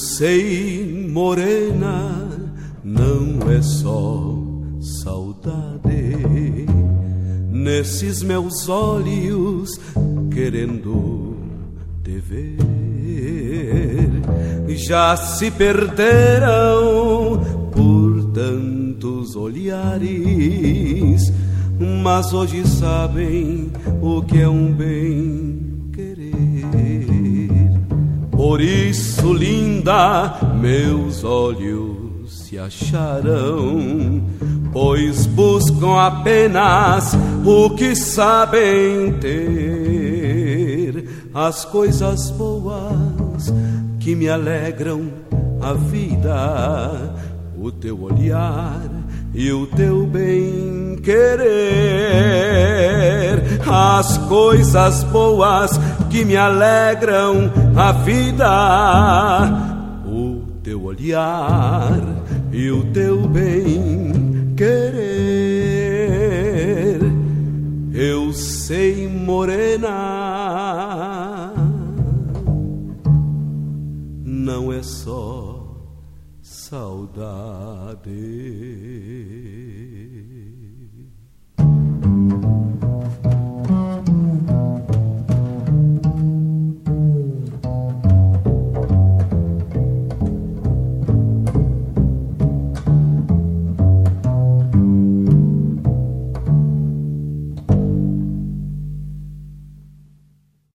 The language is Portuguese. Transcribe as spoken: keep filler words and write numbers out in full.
sei, morena, não é só saudade nesses meus olhos querendo te ver. Já se perderam por tantos olhares, mas hoje sabem o que é um bem querer. Por isso, linda, meus olhos se acharam, pois buscam apenas o que sabem ter, as coisas boas que me alegram a vida, o teu olhar e o teu bem querer, as coisas boas que me alegram a vida, o teu olhar e o teu bem querer. Eu sei, morena, não é só saudade.